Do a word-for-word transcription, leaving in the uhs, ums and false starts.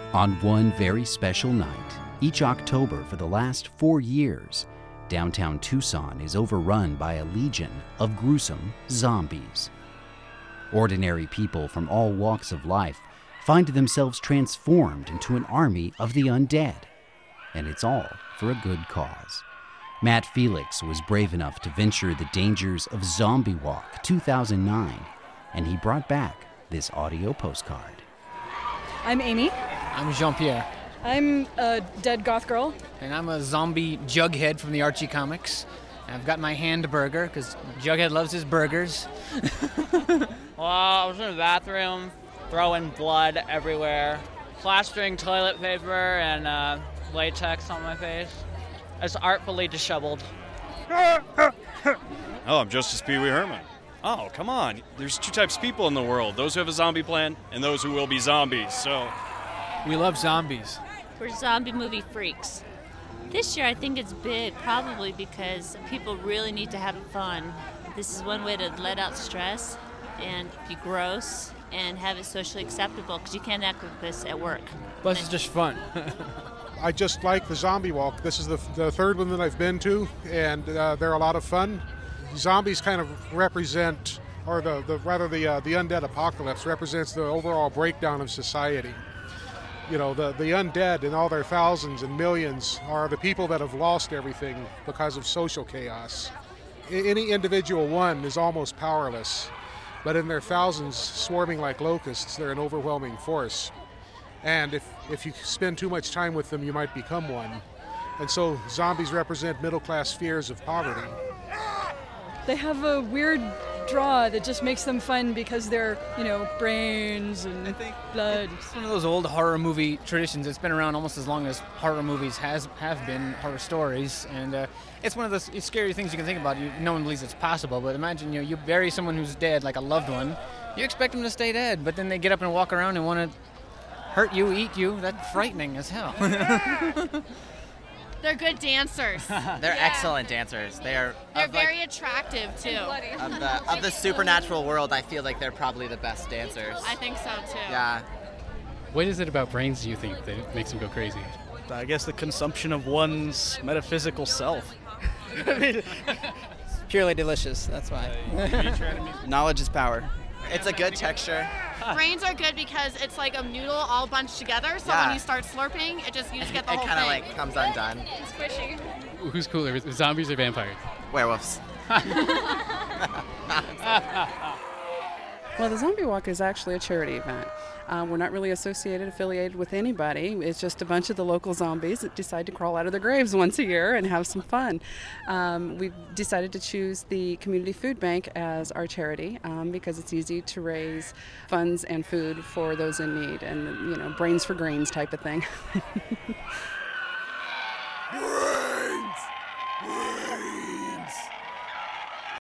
On one very special night, each October for the last four years, downtown Tucson is overrun by a legion of gruesome zombies. Ordinary people from all walks of life find themselves transformed into an army of the undead. And it's all for a good cause. Matt Felix was brave enough to venture the dangers of Zombie Walk two thousand nine, and he brought back this audio postcard. I'm Amy. I'm Jean-Pierre. I'm a dead goth girl. And I'm a zombie Jughead from the Archie comics. I've got my hand burger, because Jughead loves his burgers. Well, I was in the bathroom, throwing blood everywhere, plastering toilet paper and uh, latex on my face. It's artfully disheveled. Oh, I'm Justice Pee Wee Herman. Oh, come on. There's two types of people in the world, those who have a zombie plan and those who will be zombies, so... We love zombies. We're zombie movie freaks. This year I think it's big, probably because people really need to have fun. This is one way to let out stress and be gross and have it socially acceptable, because you can't act with this at work. Plus it's just fun. I just like the Zombie Walk. This is the, the third one that I've been to, and uh, they're a lot of fun. Zombies kind of represent, or the, the rather the uh, the undead apocalypse represents the overall breakdown of society. You know, the, the undead in all their thousands and millions are the people that have lost everything because of social chaos. I, any individual one is almost powerless, but in their thousands swarming like locusts, they're an overwhelming force. And if, if you spend too much time with them, you might become one. And so zombies represent middle-class fears of poverty. They have a weird draw that just makes them fun because they're, you know, brains and I think blood. It's one of those old horror movie traditions. It's been around almost as long as horror movies has have been, horror stories. And uh, it's one of the scary things you can think about. You, no one believes it's possible, but imagine you know, you bury someone who's dead, like a loved one. You expect them to stay dead, but then they get up and walk around and want to hurt you, eat you. That's frightening as hell. They're good dancers. They're Yeah. excellent dancers. They are. They're of, like, very attractive, too. of the of the supernatural world. I feel like they're probably the best dancers. I think so, too. Yeah. What is it about brains, do you think, that makes them go crazy? I guess the consumption of one's metaphysical self. I mean, it's purely delicious, that's why. Knowledge is power. It's a good texture. Brains are good because it's like a noodle all bunched together, so Yeah. when you start slurping, it just you just get the It whole kind of thing. like comes undone. It's squishy. Who's cooler, zombies or vampires? Werewolves. Well, the Zombie Walk is actually a charity event. Uh, we're not really associated, affiliated with anybody. It's just a bunch of the local zombies that decide to crawl out of their graves once a year and have some fun. Um, we've decided to choose the Community Food Bank as our charity um, because it's easy to raise funds and food for those in need, and, you know, brains for grains type of thing.